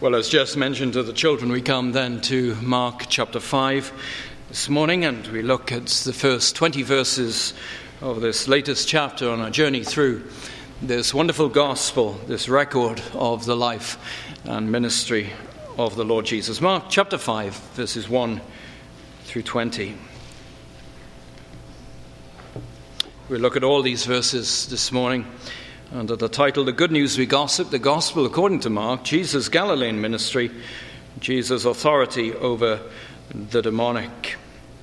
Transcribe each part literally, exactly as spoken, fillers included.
Well, as just mentioned to the children, we come then to Mark chapter five this morning, and we look at the first twenty verses of this latest chapter on our journey through this wonderful gospel, this record of the life and ministry of the Lord Jesus. Mark chapter five, verses one through twenty. We look at all these verses this morning under the title, The Good News We Gossip, the Gospel according to Mark, Jesus' Galilean ministry, Jesus' authority over the demonic.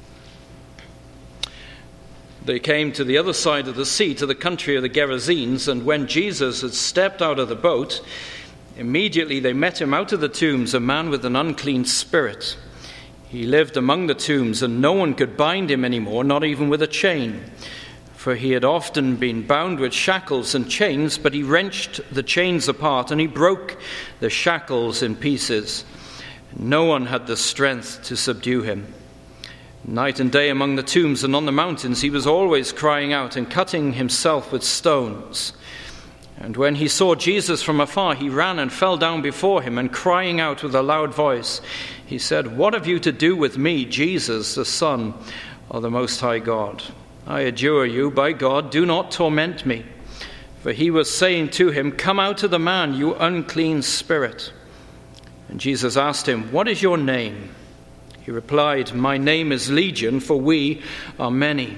They came to the other side of the sea, to the country of the Gerasenes, and when Jesus had stepped out of the boat, immediately they met him out of the tombs, a man with an unclean spirit. He lived among the tombs, and no one could bind him anymore, not even with a chain. For he had often been bound with shackles and chains, but he wrenched the chains apart, and he broke the shackles in pieces. No one had the strength to subdue him. Night and day among the tombs and on the mountains, he was always crying out and cutting himself with stones. And when he saw Jesus from afar, he ran and fell down before him, and crying out with a loud voice, he said, "What have you to do with me, Jesus, the Son of the Most High God? I adjure you, by God, do not torment me." For he was saying to him, "Come out of the man, you unclean spirit." And Jesus asked him, "What is your name?" He replied, "My name is Legion, for we are many."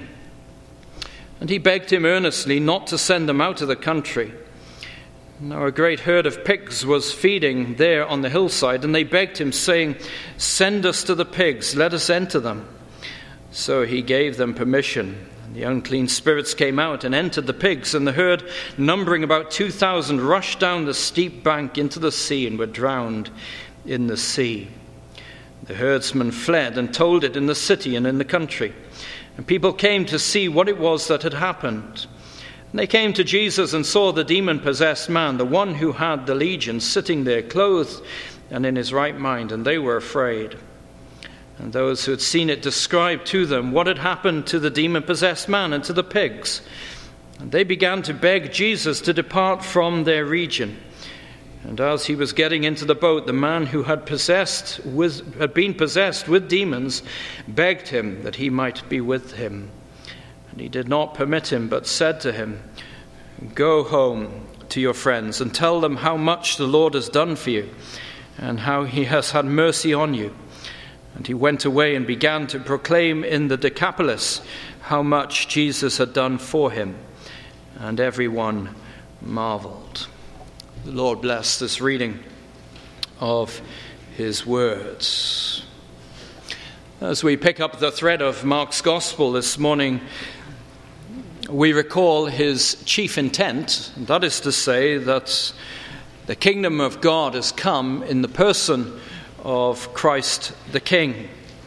And he begged him earnestly not to send them out of the country. Now a great herd of pigs was feeding there on the hillside, and they begged him, saying, "Send us to the pigs, let us enter them." So he gave them permission. The unclean spirits came out and entered the pigs, and the herd, numbering about two thousand, rushed down the steep bank into the sea and were drowned in the sea. The herdsmen fled and told it in the city and in the country, and people came to see what it was that had happened. And they came to Jesus and saw the demon-possessed man, the one who had the legion, sitting there, clothed and in his right mind, and they were afraid. And those who had seen it described to them what had happened to the demon-possessed man and to the pigs. And they began to beg Jesus to depart from their region. And as he was getting into the boat, the man who had possessed with, had been possessed with demons begged him that he might be with him. And he did not permit him, but said to him, "Go home to your friends and tell them how much the Lord has done for you and how he has had mercy on you." And he went away and began to proclaim in the Decapolis how much Jesus had done for him. And everyone marveled. The Lord bless this reading of his words. As we pick up the thread of Mark's Gospel this morning, we recall his chief intent, and that is to say that the kingdom of God has come in the person of Christ the King.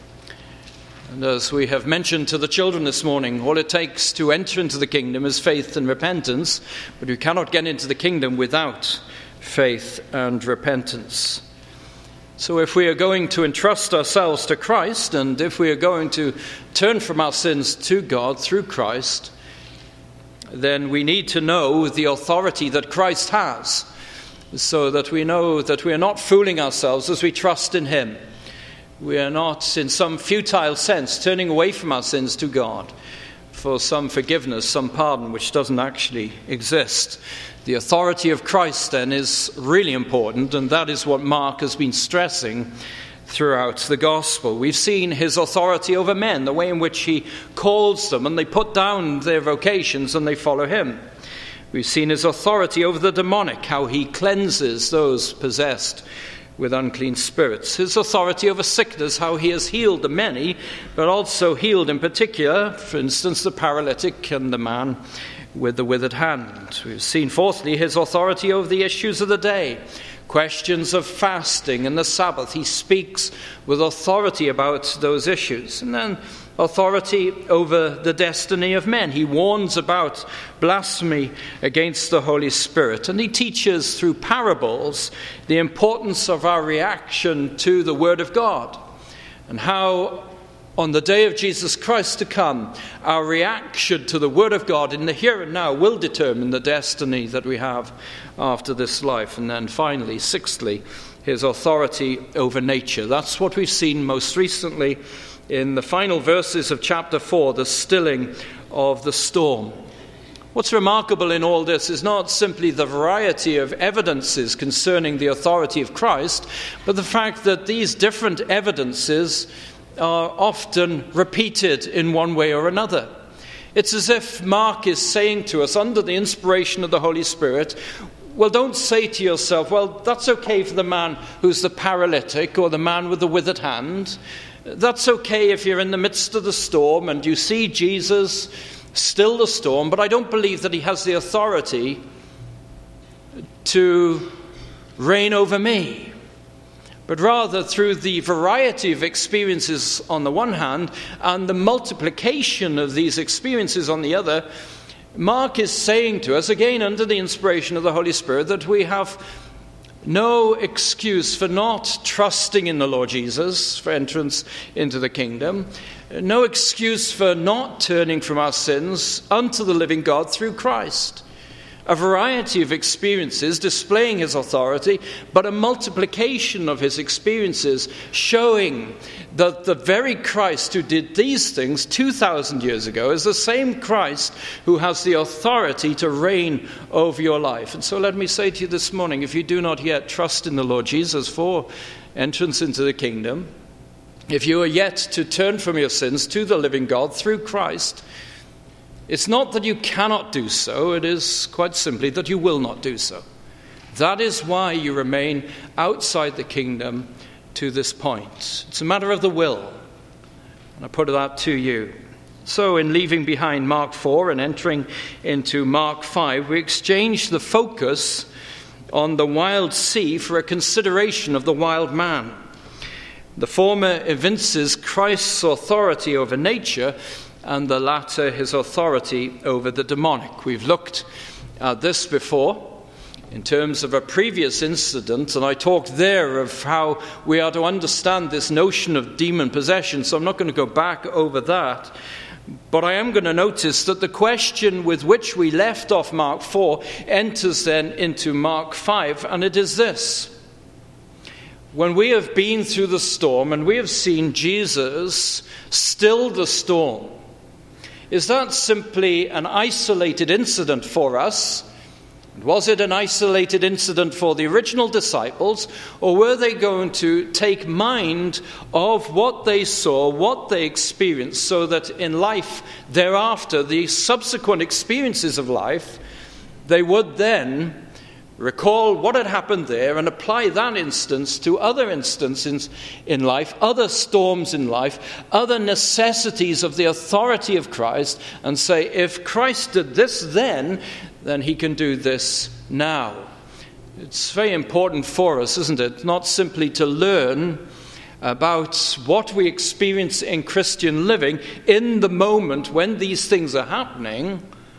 And as we have mentioned to the children this morning, all it takes to enter into the kingdom is faith and repentance, but we cannot get into the kingdom without faith and repentance. So if we are going to entrust ourselves to Christ, and if we are going to turn from our sins to God through Christ, then we need to know the authority that Christ has, so that we know that we are not fooling ourselves as we trust in him. We are not, in some futile sense, turning away from our sins to God for some forgiveness, some pardon, which doesn't actually exist. The authority of Christ, then, is really important, and that is what Mark has been stressing throughout the gospel. We've seen his authority over men, the way in which he calls them, and they put down their vocations and they follow him. We've seen his authority over the demonic, how he cleanses those possessed with unclean spirits. His authority over sickness, how he has healed the many, but also healed in particular, for instance, the paralytic and the man with the withered hand. We've seen, fourthly, his authority over the issues of the day. Questions of fasting and the Sabbath. He speaks with authority about those issues. And then authority over the destiny of men. He warns about blasphemy against the Holy Spirit. And he teaches through parables the importance of our reaction to the Word of God, and how on the day of Jesus Christ to come, our reaction to the Word of God in the here and now will determine the destiny that we have after this life. And then finally, sixthly, his authority over nature. That's what we've seen most recently in the final verses of chapter four, the stilling of the storm. What's remarkable in all this is not simply the variety of evidences concerning the authority of Christ, but the fact that these different evidences are often repeated in one way or another. It's as if Mark is saying to us, under the inspiration of the Holy Spirit, well, don't say to yourself, well, that's okay for the man who's the paralytic or the man with the withered hand. That's okay if you're in the midst of the storm and you see Jesus still the storm, but I don't believe that he has the authority to reign over me. But rather, through the variety of experiences on the one hand and the multiplication of these experiences on the other, Mark is saying to us, again under the inspiration of the Holy Spirit, that we have no excuse for not trusting in the Lord Jesus for entrance into the kingdom. No excuse for not turning from our sins unto the living God through Christ. A variety of experiences displaying his authority, but a multiplication of his experiences showing that the very Christ who did these things two thousand years ago is the same Christ who has the authority to reign over your life. And so let me say to you this morning, if you do not yet trust in the Lord Jesus for entrance into the kingdom, if you are yet to turn from your sins to the living God through Christ, it's not that you cannot do so, it is quite simply that you will not do so. That is why you remain outside the kingdom to this point. It's a matter of the will. And I put that to you. So in leaving behind Mark four and entering into Mark five, we exchange the focus on the wild sea for a consideration of the wild man. The former evinces Christ's authority over nature, and the latter his authority over the demonic. We've looked at this before in terms of a previous incident, and I talked there of how we are to understand this notion of demon possession, so I'm not going to go back over that. But I am going to notice that the question with which we left off Mark four enters then into Mark five, and it is this. When we have been through the storm and we have seen Jesus still the storm, is that simply an isolated incident for us? Was it an isolated incident for the original disciples, or were they going to take mind of what they saw, what they experienced, so that in life thereafter, the subsequent experiences of life, they would then recall what had happened there and apply that instance to other instances in life, other storms in life, other necessities of the authority of Christ, and say, if Christ did this then, then he can do this now. It's very important for us, isn't it? Not simply to learn about what we experience in Christian living in the moment when these things are happening,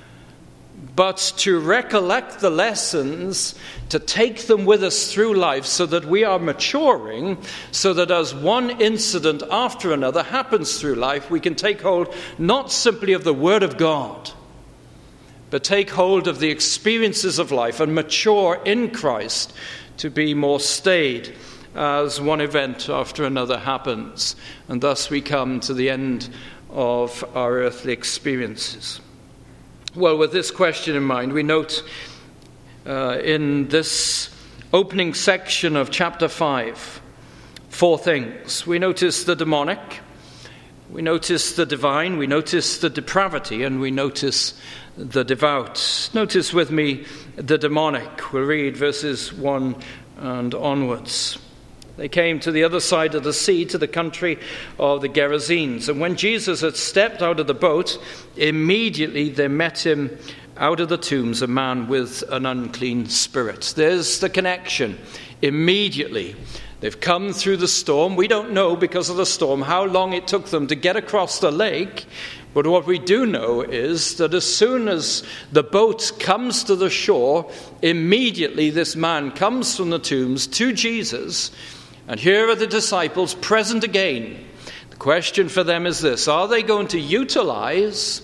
but to recollect the lessons, to take them with us through life so that we are maturing, so that as one incident after another happens through life, we can take hold not simply of the Word of God, but take hold of the experiences of life and mature in Christ to be more staid as one event after another happens. And thus we come to the end of our earthly experiences. Well, with this question in mind, we note uh, in this opening section of chapter five, four things. We notice the demonic, we notice the divine, we notice the depravity, and we notice the devout. Notice with me the demonic. We'll read verses one and onwards. They came to the other side of the sea, to the country of the Gerasenes. And when Jesus had stepped out of the boat, immediately there met him out of the tombs a man with an unclean spirit. There's the connection. Immediately. They've come through the storm. We don't know, because of the storm, how long it took them to get across the lake. But what we do know is that as soon as the boat comes to the shore, immediately this man comes from the tombs to Jesus. And here are the disciples present again. The question for them is this: are they going to utilize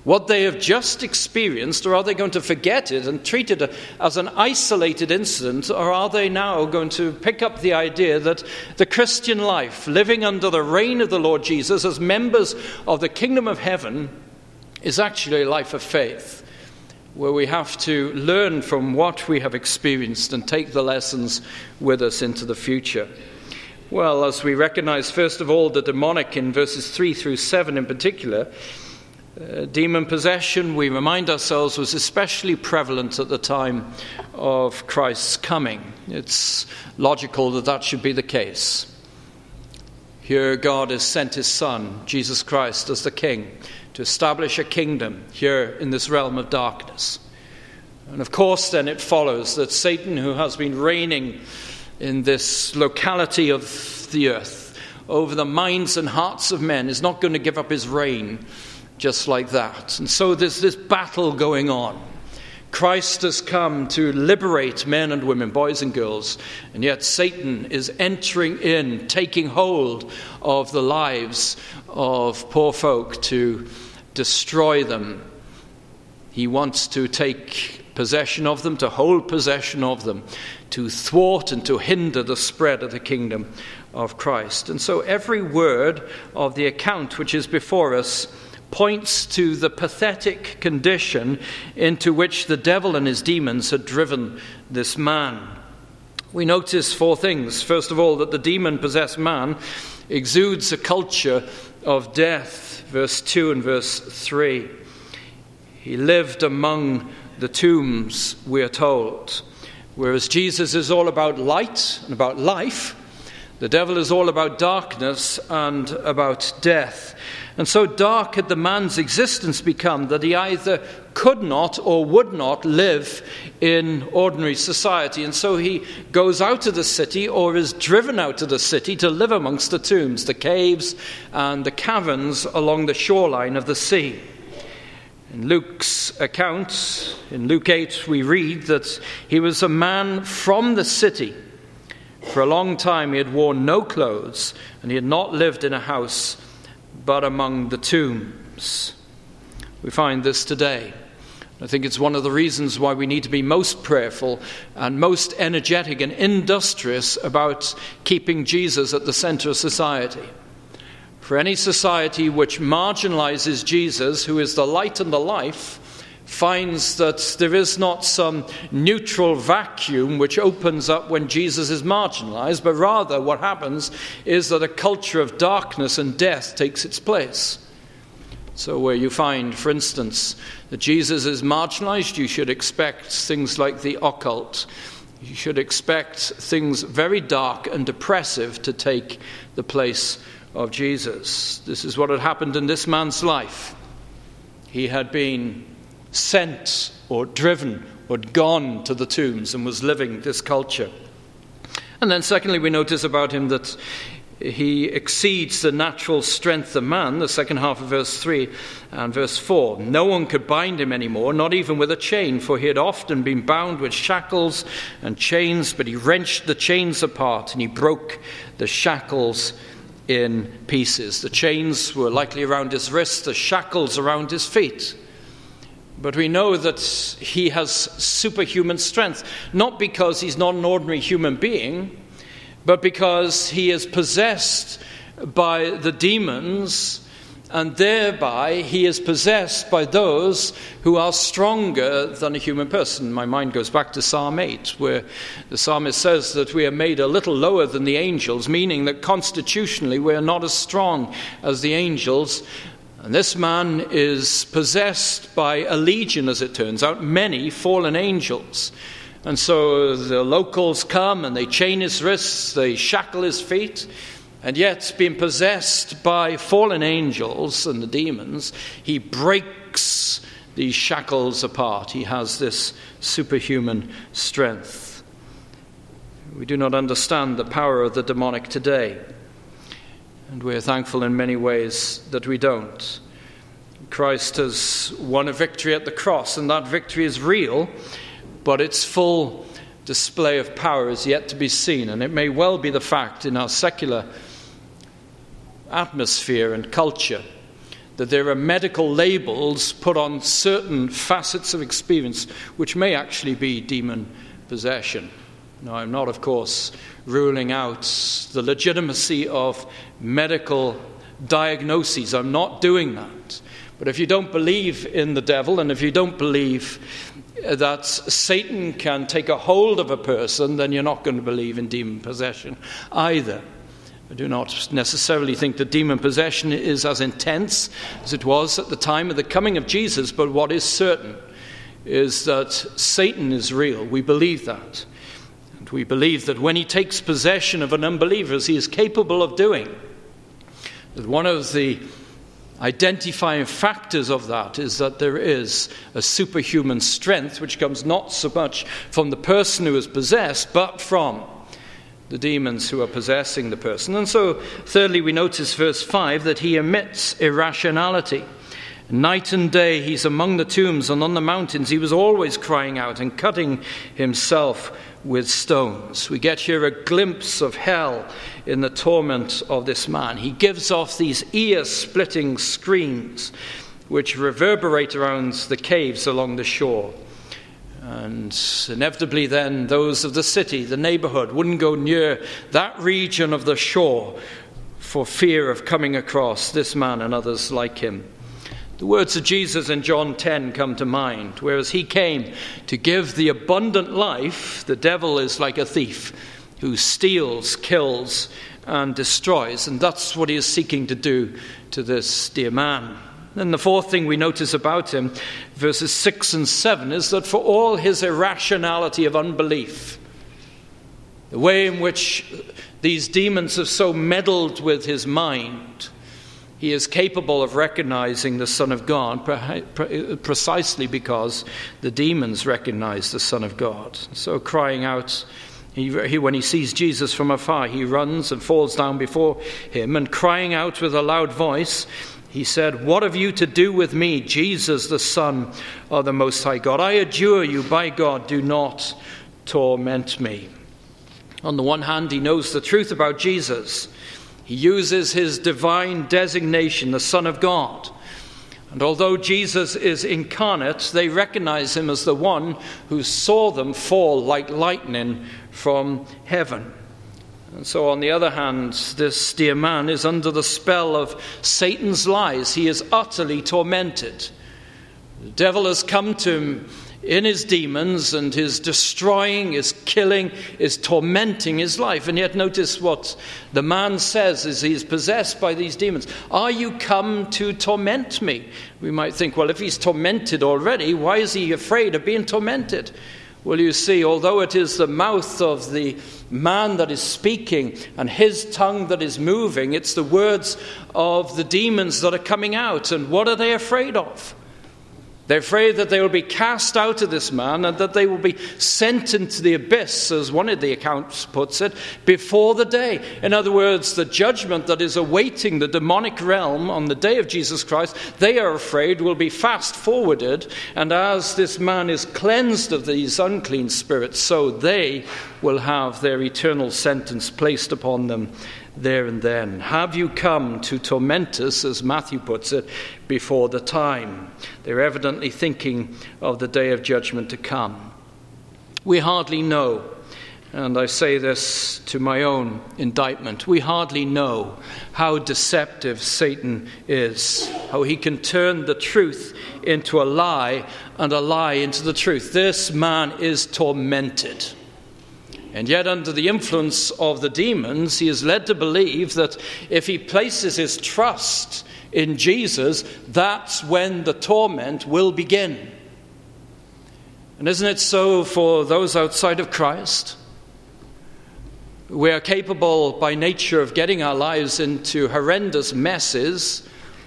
what they have just experienced, or are they going to forget it and treat it as an isolated incident, or are they now going to pick up the idea that the Christian life, living under the reign of the Lord Jesus as members of the kingdom of heaven, is actually a life of faith, where we have to learn from what we have experienced and take the lessons with us into the future? Well, as we recognize, first of all, the demonic in verses three through seven in particular, Uh, demon possession, we remind ourselves, was especially prevalent at the time of Christ's coming. It's logical that that should be the case. Here God has sent his Son, Jesus Christ, as the King, to establish a kingdom here in this realm of darkness. And of course then it follows that Satan, who has been reigning in this locality of the earth over the minds and hearts of men, is not going to give up his reign just like that. And so there's this battle going on. Christ has come to liberate men and women, boys and girls, and yet Satan is entering in, taking hold of the lives of poor folk to destroy them. He wants to take possession of them, to hold possession of them, to thwart and to hinder the spread of the kingdom of Christ. And so every word of the account which is before us points to the pathetic condition into which the devil and his demons had driven this man. We notice four things. First of all, that the demon-possessed man exudes a culture of death. Verse two and verse three. He lived among the tombs, we are told. Whereas Jesus is all about light and about life, the devil is all about darkness and about death. And so dark had the man's existence become that he either could not or would not live in ordinary society. And so he goes out of the city, or is driven out of the city, to live amongst the tombs, the caves and the caverns along the shoreline of the sea. In Luke's account, in Luke eight, we read that he was a man from the city. For a long time he had worn no clothes, and he had not lived in a house but among the tombs. We find this today. I think it's one of the reasons why we need to be most prayerful and most energetic and industrious about keeping Jesus at the center of society. For any society which marginalizes Jesus, who is the light and the life, finds that there is not some neutral vacuum which opens up when Jesus is marginalized, but rather what happens is that a culture of darkness and death takes its place. So where you find, for instance, that Jesus is marginalized, you should expect things like the occult. You should expect things very dark and depressive to take the place of Jesus. This is what had happened in this man's life. He had been sent or driven or gone to the tombs and was living this culture. And then secondly, we notice about him that he exceeds the natural strength of man, the second half of verse three and verse four. No one could bind him anymore, not even with a chain, for he had often been bound with shackles and chains, but he wrenched the chains apart and he broke the shackles in pieces. The chains were likely around his wrists, the shackles around his feet. But we know that he has superhuman strength, not because he's not an ordinary human being, but because he is possessed by the demons, and thereby he is possessed by those who are stronger than a human person. My mind goes back to Psalm eight, where the psalmist says that we are made a little lower than the angels, meaning that constitutionally we are not as strong as the angels. And this man is possessed by a legion, as it turns out, many fallen angels. And so the locals come and they chain his wrists, they shackle his feet, and yet being possessed by fallen angels and the demons, he breaks these shackles apart. He has this superhuman strength. We do not understand the power of the demonic today. And we're thankful in many ways that we don't. Christ has won a victory at the cross, and that victory is real, but its full display of power is yet to be seen. And it may well be the fact in our secular atmosphere and culture that there are medical labels put on certain facets of experience which may actually be demon possession. Now, I'm not, of course, ruling out the legitimacy of medical diagnoses. I'm not doing that. But if you don't believe in the devil, and if you don't believe that Satan can take a hold of a person, then you're not going to believe in demon possession either. I do not necessarily think that demon possession is as intense as it was at the time of the coming of Jesus, but what is certain is that Satan is real. We believe that. And we believe that when he takes possession of an unbeliever, as he is capable of doing, that one of the identifying factors of that is that there is a superhuman strength which comes not so much from the person who is possessed, but from the demons who are possessing the person. And so, thirdly, we notice verse five that he emits irrationality. Night and day he's among the tombs and on the mountains. He was always crying out and cutting himself with stones. We get here a glimpse of hell in the torment of this man. He gives off these ear-splitting screams which reverberate around the caves along the shore. And inevitably then those of the city, the neighborhood, wouldn't go near that region of the shore for fear of coming across this man and others like him. The words of Jesus in John ten come to mind. Whereas he came to give the abundant life, the devil is like a thief who steals, kills, and destroys. And that's what he is seeking to do to this dear man. And the fourth thing we notice about him, verses six and seven, is that for all his irrationality of unbelief, the way in which these demons have so meddled with his mind, he is capable of recognizing the Son of God precisely because the demons recognize the Son of God. So crying out, he, he, when he sees Jesus from afar, he runs and falls down before him, and crying out with a loud voice, he said, "What have you to do with me, Jesus, the Son of the Most High God? I adjure you, by God, do not torment me." On the one hand, he knows the truth about Jesus. He uses his divine designation, the Son of God. And although Jesus is incarnate, they recognize him as the one who saw them fall like lightning from heaven. And so on the other hand, this dear man is under the spell of Satan's lies. He is utterly tormented. The devil has come to him in his demons, and his destroying, his killing, is tormenting his life. And yet notice what the man says as he is possessed by these demons. "Are you come to torment me?" We might think, well, if he's tormented already, why is he afraid of being tormented? Well, you see, although it is the mouth of the man that is speaking and his tongue that is moving, it's the words of the demons that are coming out. And what are they afraid of? They're afraid that they will be cast out of this man and that they will be sent into the abyss, as one of the accounts puts it, before the day. In other words, the judgment that is awaiting the demonic realm on the day of Jesus Christ, they are afraid will be fast forwarded. And as this man is cleansed of these unclean spirits, so they will have their eternal sentence placed upon them there and then. Have you come to torment us, as Matthew puts it, before the time? They're evidently thinking of the day of judgment to come. We hardly know, and I say this to my own indictment, we hardly know how deceptive Satan is, how he can turn the truth into a lie and a lie into the truth. This man is tormented. And yet under the influence of the demons, he is led to believe that if he places his trust in Jesus, that's when the torment will begin. And isn't it so for those outside of Christ? We are capable by nature of getting our lives into horrendous messes.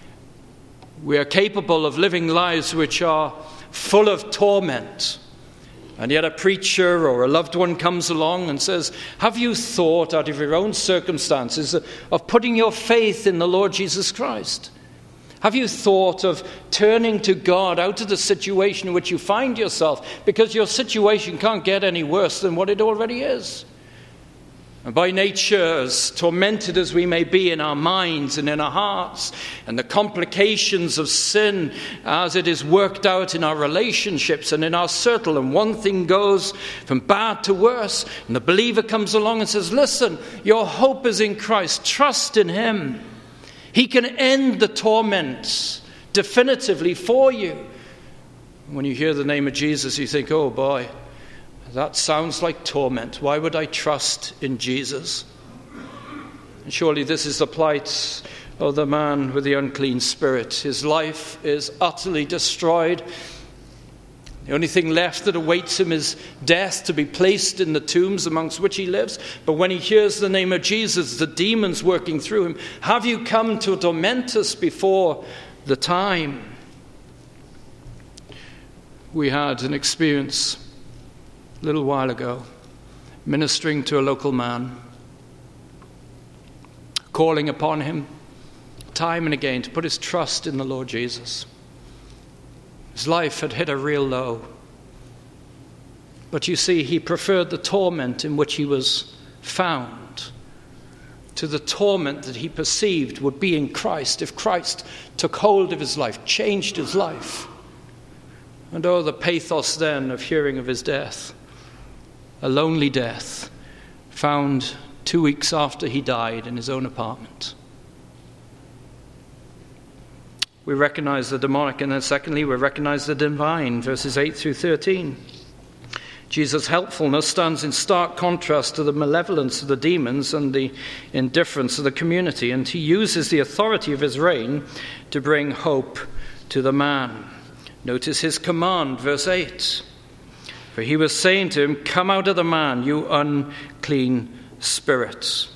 We are capable of living lives which are full of torment. And yet a preacher or a loved one comes along and says, "Have you thought out of your own circumstances of putting your faith in the Lord Jesus Christ? Have you thought of turning to God out of the situation in which you find yourself, because your situation can't get any worse than what it already is?" And by nature, as tormented as we may be in our minds and in our hearts, and the complications of sin as it is worked out in our relationships and in our circle, and one thing goes from bad to worse, and the believer comes along and says, listen, your hope is in Christ. Trust in him. He can end the torments definitively for you. When you hear the name of Jesus, you think, oh boy, that sounds like torment. Why would I trust in Jesus? And surely this is the plight of the man with the unclean spirit. His life is utterly destroyed. The only thing left that awaits him is death, to be placed in the tombs amongst which he lives. But when he hears the name of Jesus, the demons working through him, have you come to torment us before the time? We had an experience a little while ago, ministering to a local man, calling upon him time and again to put his trust in the Lord Jesus. His life had hit a real low. But you see, he preferred the torment in which he was found to the torment that he perceived would be in Christ if Christ took hold of his life, changed his life. And oh, the pathos then of hearing of his death. A lonely death, found two weeks after he died in his own apartment. We recognize the demonic, and then secondly, we recognize the divine, verses eight through thirteen. Jesus' helpfulness stands in stark contrast to the malevolence of the demons and the indifference of the community, and he uses the authority of his reign to bring hope to the man. Notice his command, verse eight. For he was saying to him, come out of the man, you unclean spirits.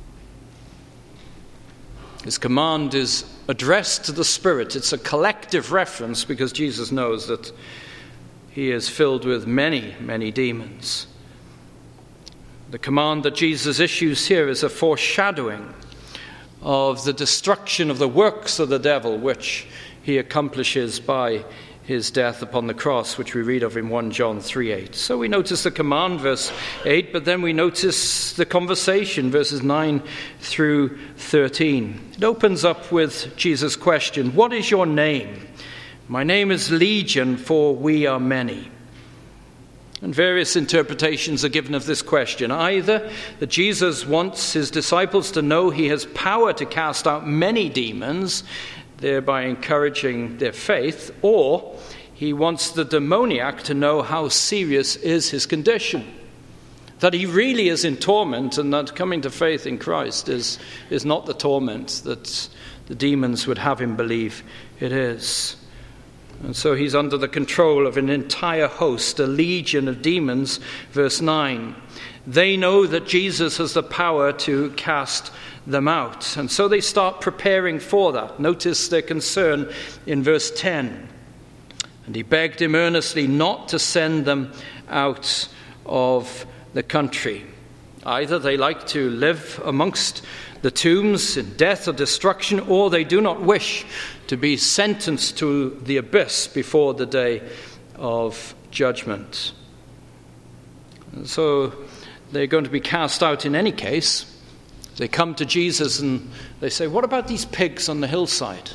His command is addressed to the spirit. It's a collective reference because Jesus knows that he is filled with many, many demons. The command that Jesus issues here is a foreshadowing of the destruction of the works of the devil, which he accomplishes by his death upon the cross, which we read of in First John three eight. So we notice the command, verse eight, but then we notice the conversation, verses nine through thirteen. It opens up with Jesus' question, what is your name? My name is Legion, for we are many. And various interpretations are given of this question. Either that Jesus wants his disciples to know he has power to cast out many demons, thereby encouraging their faith, or he wants the demoniac to know how serious is his condition, that he really is in torment, and that coming to faith in Christ is, is not the torment that the demons would have him believe it is. And so he's under the control of an entire host, a legion of demons, verse nine. They know that Jesus has the power to cast them out. And so they start preparing for that. Notice their concern in verse ten. And he begged him earnestly not to send them out of the country. Either they like to live amongst the tombs in death or destruction, or they do not wish to be sentenced to the abyss before the day of judgment. And so they're going to be cast out in any case. They come to Jesus and they say, what about these pigs on the hillside?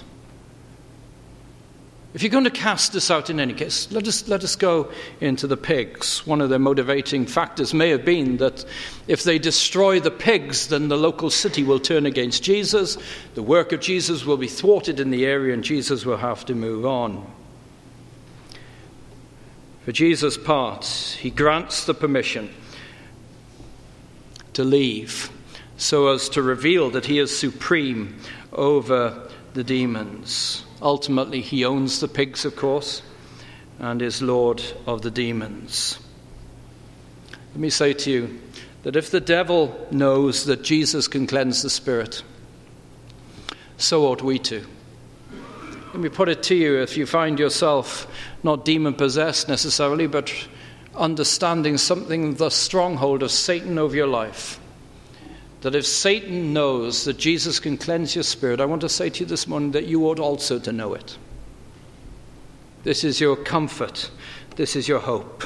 If you're going to cast us out in any case, let us let us go into the pigs. One of their motivating factors may have been that if they destroy the pigs, then the local city will turn against Jesus. The work of Jesus will be thwarted in the area and Jesus will have to move on. For Jesus' part, he grants the permission to leave so as to reveal that he is supreme over the demons. Ultimately, he owns the pigs, of course, and is Lord of the demons. Let me say to you that if the devil knows that Jesus can cleanse the spirit, so ought we to. Let me put it to you, if you find yourself not demon-possessed necessarily, but understanding something of the stronghold of Satan over your life, that if Satan knows that Jesus can cleanse your spirit, I want to say to you this morning that you ought also to know it. This is your comfort. This is your hope.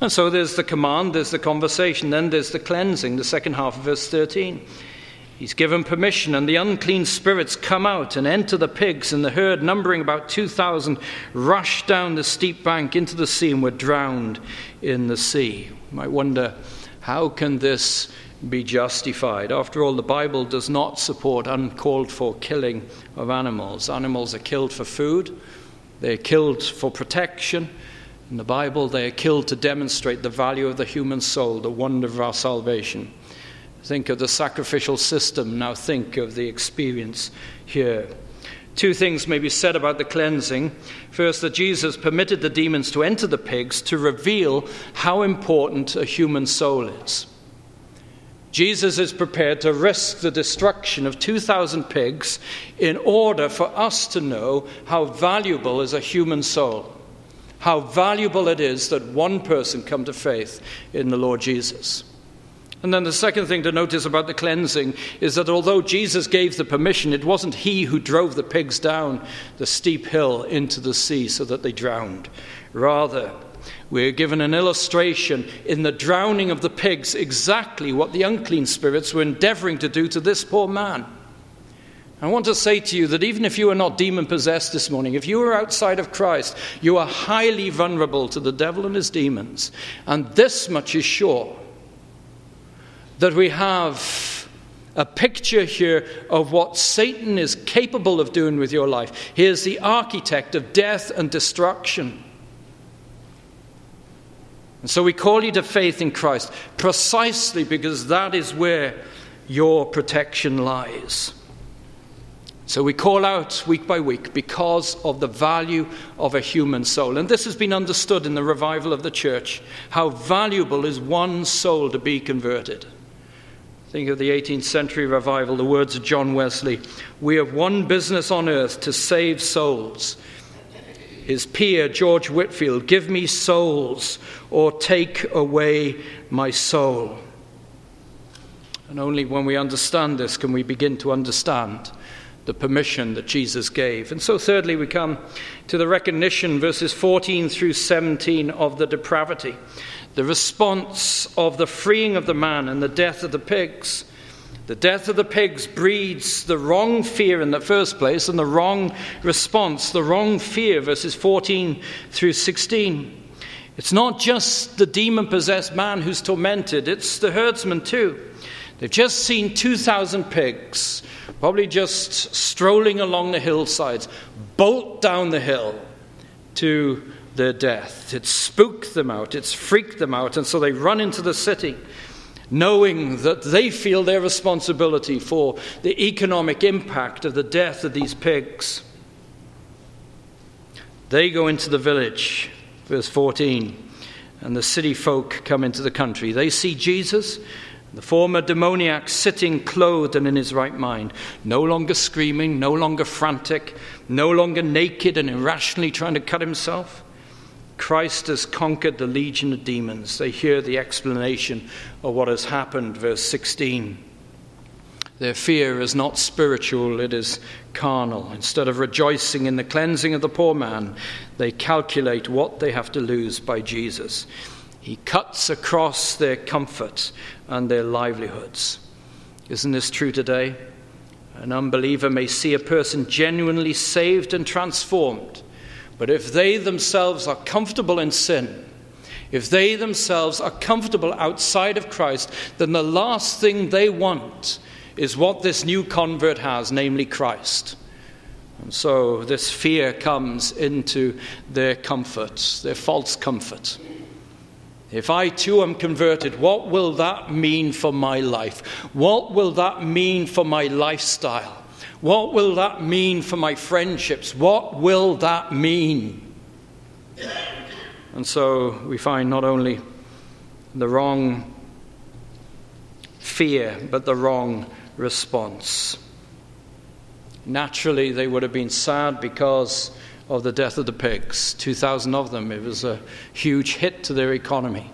And so there's the command, there's the conversation, then there's the cleansing, the second half of verse thirteen. He's given permission, and the unclean spirits come out and enter the pigs, and the herd, numbering about two thousand, rushed down the steep bank into the sea and were drowned in the sea. You might wonder, how can this be justified? After all, the Bible does not support uncalled for killing of animals. Animals are killed for food, they're killed for protection. In the Bible, they are killed to demonstrate the value of the human soul, the wonder of our salvation. Think of the sacrificial system, now think of the experience here. Two things may be said about the cleansing. First, that Jesus permitted the demons to enter the pigs to reveal how important a human soul is. Jesus is prepared to risk the destruction of two thousand pigs in order for us to know how valuable is a human soul. How valuable it is that one person come to faith in the Lord Jesus. And then the second thing to notice about the cleansing is that although Jesus gave the permission, it wasn't he who drove the pigs down the steep hill into the sea so that they drowned. Rather, we're given an illustration in the drowning of the pigs, exactly what the unclean spirits were endeavoring to do to this poor man. I want to say to you that even if you are not demon-possessed this morning, if you are outside of Christ, you are highly vulnerable to the devil and his demons. And this much is sure, that we have a picture here of what Satan is capable of doing with your life. He is the architect of death and destruction. And so we call you to faith in Christ, precisely because that is where your protection lies. So we call out week by week because of the value of a human soul. And this has been understood in the revival of the church. How valuable is one soul to be converted. Think of the eighteenth century revival, the words of John Wesley. We have one business on earth, to save souls. His peer, George Whitefield, give me souls or take away my soul. And only when we understand this can we begin to understand the permission that Jesus gave. And so thirdly, we come to the recognition, verses fourteen through seventeen, of the depravity. The response of the freeing of the man and the death of the pigs. The death of the pigs breeds the wrong fear in the first place, and the wrong response, the wrong fear, verses fourteen through sixteen. It's not just the demon-possessed man who's tormented, it's the herdsman too. They've just seen two thousand pigs, probably just strolling along the hillsides, bolt down the hill to their death. It's spooked them out, it's freaked them out, and so they run into the city, knowing that they feel their responsibility for the economic impact of the death of these pigs. They go into the village, verse fourteen, and the city folk come into the country. They see Jesus, the former demoniac, sitting clothed and in his right mind, no longer screaming, no longer frantic, no longer naked and irrationally trying to cut himself. Christ has conquered the legion of demons. They hear the explanation of what has happened, verse sixteen. Their fear is not spiritual, it is carnal. Instead of rejoicing in the cleansing of the poor man, they calculate what they have to lose by Jesus. He cuts across their comfort and their livelihoods. Isn't this true today? An unbeliever may see a person genuinely saved and transformed, but if they themselves are comfortable in sin, if they themselves are comfortable outside of Christ, then the last thing they want is what this new convert has, namely Christ. And so this fear comes into their comfort, their false comfort. If I too am converted, what will that mean for my life? What will that mean for my lifestyle? What will that mean for my friendships? What will that mean? And so we find not only the wrong fear, but the wrong response. Naturally, they would have been sad because of the death of the pigs, two thousand of them. It was a huge hit to their economy.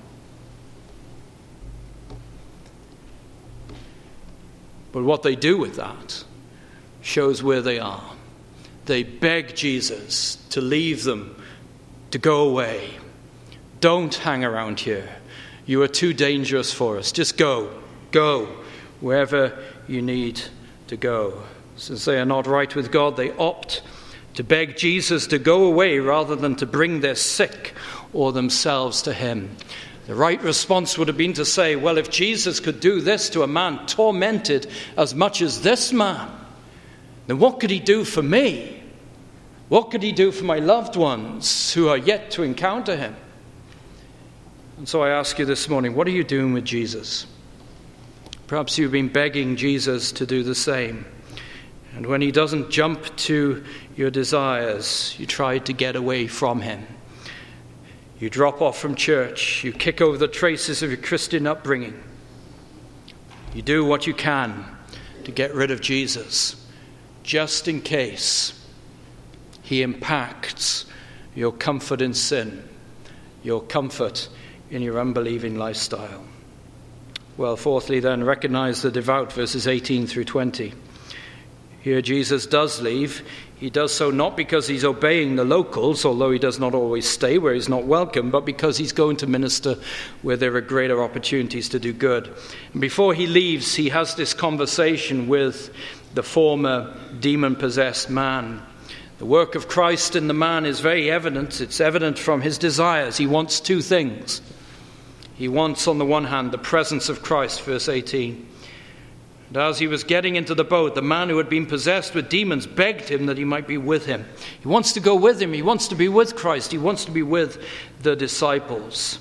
But what they do with that shows where they are. They beg Jesus to leave them, to go away. Don't hang around here. You are too dangerous for us. Just go. Go wherever you need to go. Since they are not right with God, they opt to beg Jesus to go away rather than to bring their sick or themselves to him. The right response would have been to say, well, if Jesus could do this to a man tormented as much as this man, then what could he do for me? What could he do for my loved ones who are yet to encounter him? And so I ask you this morning, what are you doing with Jesus? Perhaps you've been begging Jesus to do the same. And when he doesn't jump to your desires, you try to get away from him. You drop off from church. You kick over the traces of your Christian upbringing. You do what you can to get rid of Jesus, just in case he impacts your comfort in sin, your comfort in your unbelieving lifestyle. Well, fourthly then, recognize the devout, verses eighteen through twenty. Here Jesus does leave. He does so not because he's obeying the locals, although he does not always stay where he's not welcome, but because he's going to minister where there are greater opportunities to do good. And before he leaves, he has this conversation with the former demon-possessed man. The work of Christ in the man is very evident. It's evident from his desires. He wants two things. He wants, on the one hand, the presence of Christ, verse eighteen. And as he was getting into the boat, the man who had been possessed with demons begged him that he might be with him. He wants to go with him. He wants to be with Christ. He wants to be with the disciples.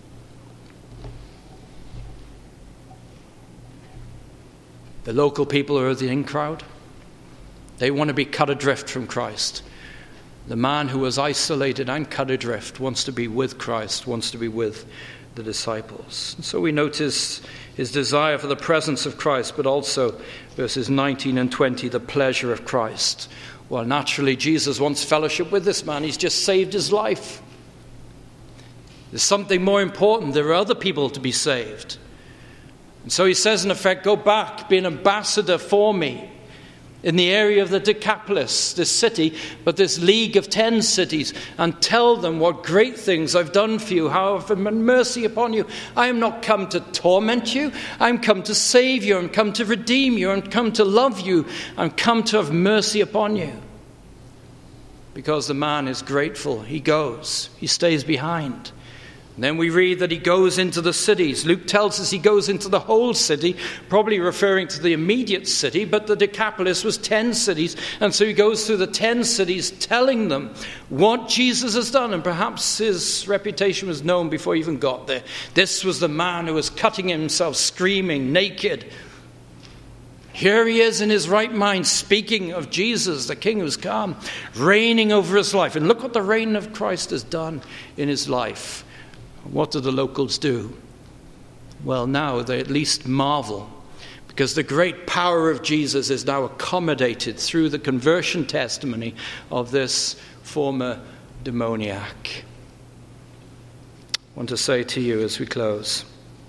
The local people are the in crowd. They want to be cut adrift from Christ. The man who was isolated and cut adrift wants to be with Christ, wants to be with the disciples. And so we notice his desire for the presence of Christ, but also, verses nineteen and twenty, the pleasure of Christ. Well, naturally, Jesus wants fellowship with this man. He's just saved his life. There's something more important. There are other people to be saved. And so he says, in effect, go back, be an ambassador for me in the area of the Decapolis, this city, but this league of ten cities, and tell them what great things I've done for you, how I've had mercy upon you. I am not come to torment you. I'm come to save you. I'm come to redeem you. I'm come to love you. I'm come to have mercy upon you. Because the man is grateful. He goes. He stays behind. And then we read that he goes into the cities. Luke tells us he goes into the whole city, probably referring to the immediate city, but the Decapolis was ten cities. And so he goes through the ten cities telling them what Jesus has done. And perhaps his reputation was known before he even got there. This was the man who was cutting himself, screaming, naked. Here he is in his right mind, speaking of Jesus, the King who's come, reigning over his life. And look what the reign of Christ has done in his life. What do the locals do? Well, now they at least marvel, because the great power of Jesus is now accommodated through the conversion testimony of this former demoniac. I want to say to you as we close,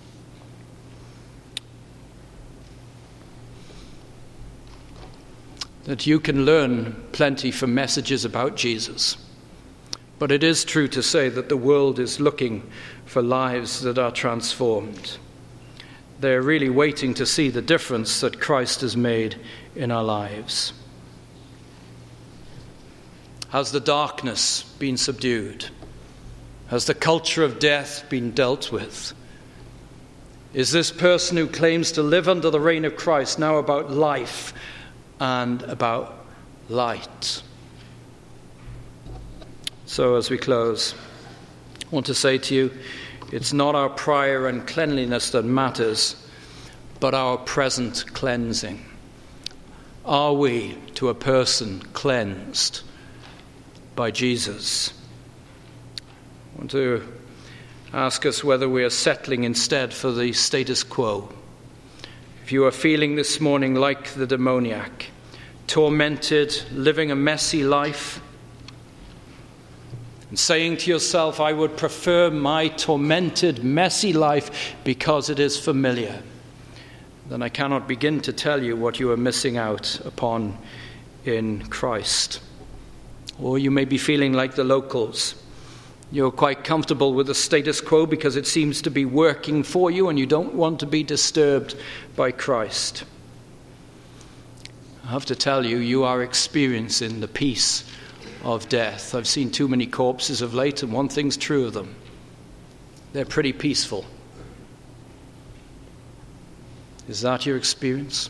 that you can learn plenty from messages about Jesus. But it is true to say that the world is looking for lives that are transformed. They're really waiting to see the difference that Christ has made in our lives. Has the darkness been subdued? Has the culture of death been dealt with? Is this person who claims to live under the reign of Christ now about life and about light? So as we close, I want to say to you, it's not our prior and cleanliness that matters, but our present cleansing. Are we, to a person, cleansed by Jesus? I want to ask us whether we are settling instead for the status quo. If you are feeling this morning like the demoniac, tormented, living a messy life, and saying to yourself, I would prefer my tormented, messy life because it is familiar, then I cannot begin to tell you what you are missing out upon in Christ. Or you may be feeling like the locals. You're quite comfortable with the status quo because it seems to be working for you and you don't want to be disturbed by Christ. I have to tell you, you are experiencing the peace of death. I've seen too many corpses of late, and one thing's true of them. They're pretty peaceful. Is that your experience?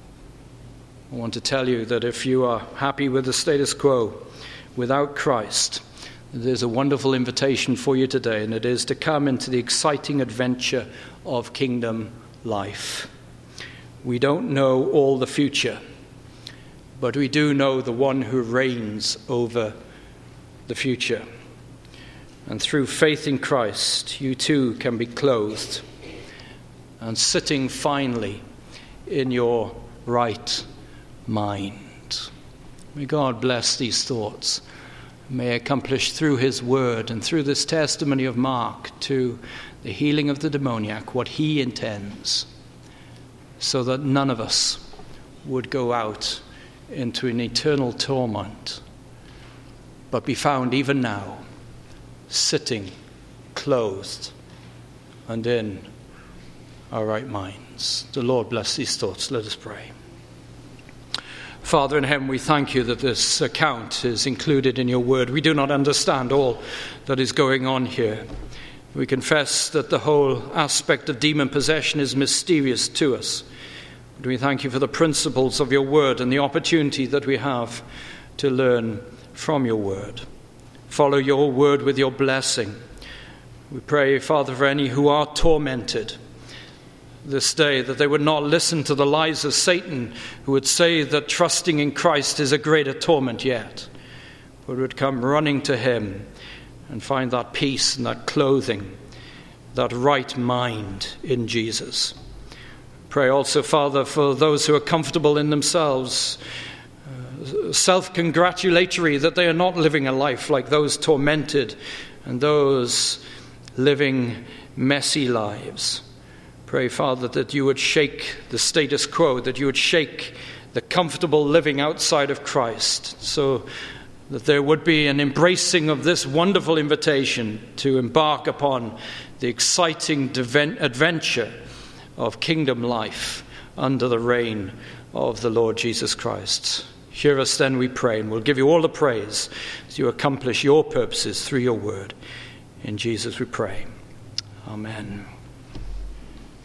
I want to tell you that if you are happy with the status quo without Christ, there's a wonderful invitation for you today, and it is to come into the exciting adventure of kingdom life. We don't know all the future, but we do know the one who reigns over the future. And through faith in Christ, you too can be clothed and sitting finally in your right mind. May God bless these thoughts. May accomplish through his word and through this testimony of Mark to the healing of the demoniac what he intends, so that none of us would go out into an eternal torment, but be found even now sitting clothed and in our right minds. The Lord bless these thoughts. Let us pray. Father in heaven, we thank you that this account is included in your word. We do not understand all that is going on here. We confess that the whole aspect of demon possession is mysterious to us. But we thank you for the principles of your word and the opportunity that we have to learn from your word. Follow your word with your blessing. We pray, Father, for any who are tormented this day, that they would not listen to the lies of Satan, who would say that trusting in Christ is a greater torment yet, but would come running to him and find that peace and that clothing, that right mind in Jesus. Pray also, Father, for those who are comfortable in themselves, uh, self-congratulatory that they are not living a life like those tormented and those living messy lives. Pray, Father, that you would shake the status quo, that you would shake the comfortable living outside of Christ, so that there would be an embracing of this wonderful invitation to embark upon the exciting adventure of kingdom life under the reign of the Lord Jesus Christ. Hear us then, we pray, and we'll give you all the praise as you accomplish your purposes through your word. In Jesus we pray. Amen.